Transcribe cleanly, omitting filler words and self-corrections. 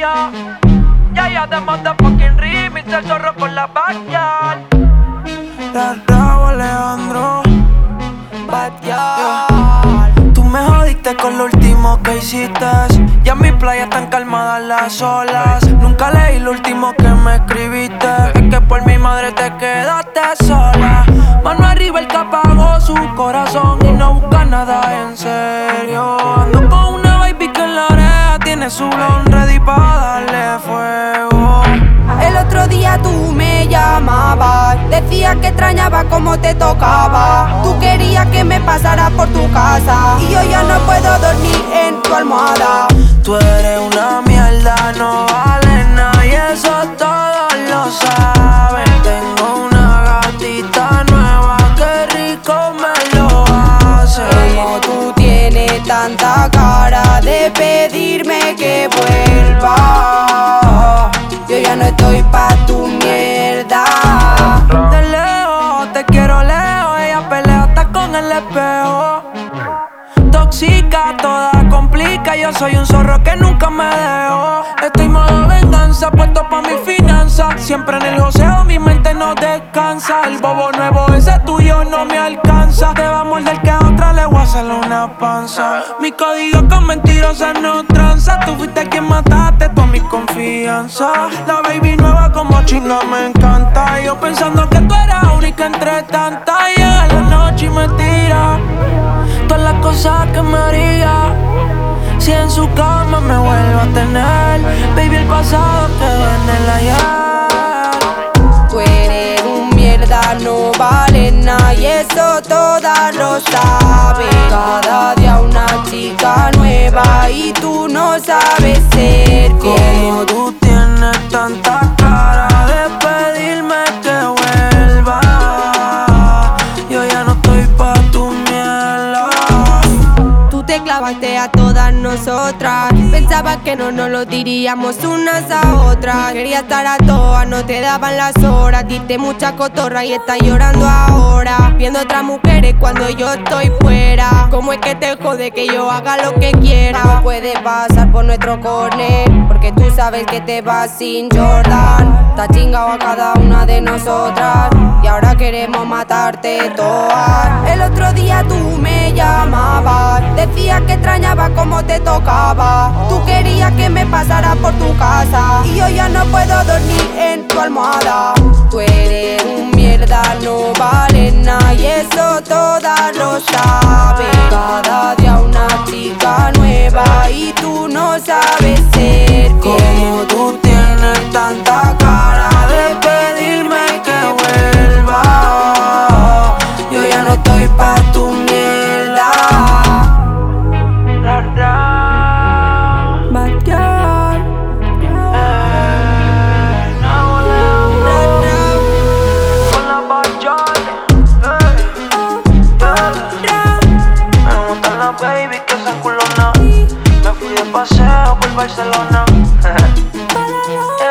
Ya, the motherfucking remix, el zorro con la backyard. Raúl Alejandro, backyard. Tú me jodiste con lo último que hiciste. Ya en mi playa están calmadas las olas. Nunca leí lo último que me escribiste. Es que por mi madre te quedaste sola. Mano arriba el que apagó su corazón y no busca nada en serio. Ando con una baby que en la oreja tiene su blon ready pa' darle fuego. El otro día tú me llamabas, decías que extrañaba cómo te tocaba. Tú querías que me pasara por tu casa y yo ya no puedo dormir en tu almohada. Tú eres una mierda, no vale nada y eso todos lo saben. Tengo una gatita nueva, qué rico me lo hace. Como tú tienes tanta cara de pedirme que vuelva, yo ya no estoy pa' tu mierda. De lejos, te quiero lejos, ella pelea hasta con el espejo. Tóxica, toda complica, yo soy un zorro que nunca me dejo. Estoy modo venganza, puesto pa' mi finanza. Siempre en el joseo, mi mente no descansa. El bobo nuevo, ese tuyo no me alcanza. Te va a morder que a otra le voy a hacer una panza. Mi código con mentirosas no tranza. Tú fuiste quien mataste toda mi confianza. La baby nueva como chinga me encanta. Yo pensando que tú eras única entre tantas. Llega la noche y me tira todas las cosas que me haría si en su cama me vuelvo a tener. Baby, el pasado quedó en el ayer. Tú eres un mierda, no vale nada y eso todas lo saben. Cada día una chica nueva y tú no sabes ser fiel. Como tú tienes tanta cara de pedirme que vuelva, yo ya no estoy pa' tu mierda. Tú te clavaste a todas nosotras. Pensaba que no nos lo diríamos unas a otras. Quería estar a todas, no te daban las horas. Diste mucha cotorra y estás llorando ahora, viendo otras mujeres cuando yo estoy fuera. ¿Cómo es que te jode que yo haga lo que quiera? No puedes pasar por nuestro corner, porque tú sabes que te vas sin Jordan. Está chingado a cada una de nosotras y ahora queremos matarte todas. El otro día tú me llamabas, decías que extrañaba cómo te tocaba. Tú querías que me pasara por tu casa y yo ya no puedo dormir en tu almohada. Tú eres un mierda, no vale nada y eso todas lo saben. Cada día una chica nueva y tú no sabes ser fiel. Como tú tienes tanta cara de pedirme que vuelva, yo ya no estoy pa' tu mierda. Backyard. Con la backyard. Me gustan las baby que son culonas. Me fui de paseo por Barcelona.